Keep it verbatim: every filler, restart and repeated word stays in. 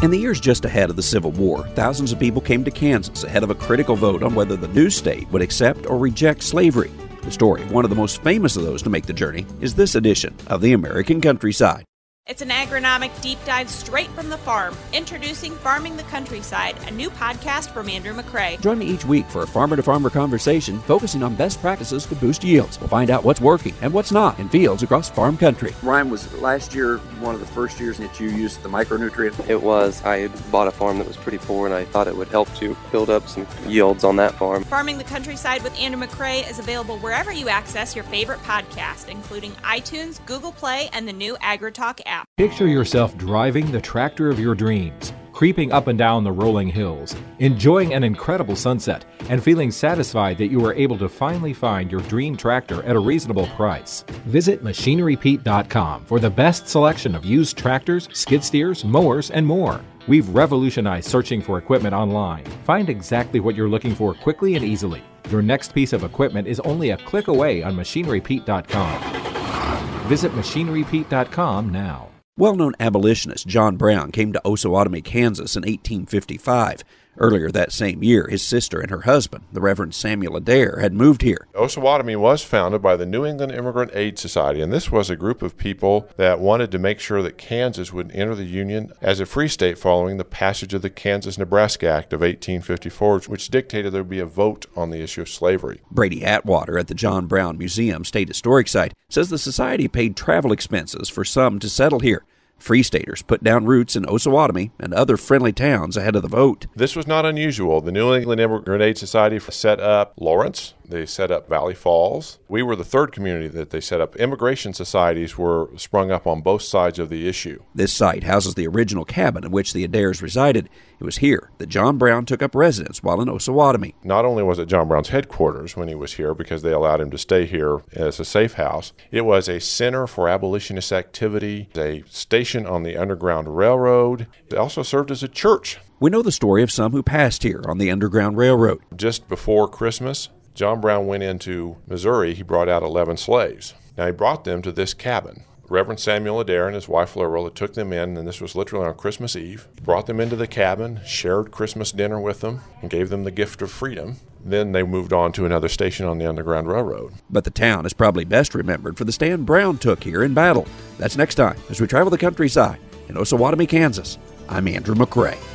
In the years just ahead of the Civil War, thousands of people came to Kansas ahead of a critical vote on whether the new state would accept or reject slavery. The story of one of the most famous of those to make the journey is this edition of The American Countryside. It's an agronomic deep dive straight from the farm. Introducing Farming the Countryside, a new podcast from Andrew McCrae. Join me each week for a farmer-to-farmer conversation focusing on best practices to boost yields. We'll find out what's working and what's not in fields across farm country. Ryan, was last year one of the first years that you used the micronutrient? It was. I had bought a farm that was pretty poor, and I thought it would help to build up some yields on that farm. Farming the Countryside with Andrew McCrae is available wherever you access your favorite podcast, including iTunes, Google Play, and the new AgriTalk app. Picture yourself driving the tractor of your dreams, creeping up and down the rolling hills, enjoying an incredible sunset, and feeling satisfied that you were able to finally find your dream tractor at a reasonable price. Visit Machinery Pete dot com for the best selection of used tractors, skid steers, mowers, and more. We've revolutionized searching for equipment online. Find exactly what you're looking for quickly and easily. Your next piece of equipment is only a click away on Machinery Pete dot com. Visit Machinery Pete dot com now. Well-known abolitionist John Brown came to Osawatomie, Kansas in eighteen fifty-five. Earlier that same year, his sister and her husband, the Reverend Samuel Adair, had moved here. Osawatomie was founded by the New England Immigrant Aid Society, and this was a group of people that wanted to make sure that Kansas would enter the Union as a free state following the passage of the Kansas-Nebraska Act of eighteen fifty-four, which dictated there would be a vote on the issue of slavery. Brady Atwater at the John Brown Museum State Historic Site says the society paid travel expenses for some to settle here. Free Staters put down roots in Osawatomie and other friendly towns ahead of the vote. This was not unusual. The New England Immigrant Aid Society set up Lawrence. They set up Valley Falls. We were the third community that they set up. Immigration societies were sprung up on both sides of the issue. This site houses the original cabin in which the Adairs resided. It was here that John Brown took up residence while in Osawatomie. Not only was it John Brown's headquarters when he was here because they allowed him to stay here as a safe house, it was a center for abolitionist activity, a station on the Underground Railroad. It also served as a church. We know the story of some who passed here on the Underground Railroad. Just before Christmas, John Brown went into Missouri. He brought out eleven slaves. Now, he brought them to this cabin. Reverend Samuel Adair and his wife Lorella took them in, and this was literally on Christmas Eve, brought them into the cabin, shared Christmas dinner with them, and gave them the gift of freedom. Then they moved on to another station on the Underground Railroad. But the town is probably best remembered for the stand Brown took here in battle. That's next time as we travel the countryside in Osawatomie, Kansas. I'm Andrew McCrae.